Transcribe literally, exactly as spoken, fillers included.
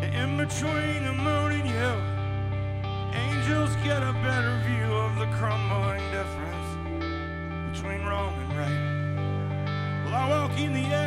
In between the moon and you, angels get a better view of the crumbling difference between wrong and right. Well, I walk in the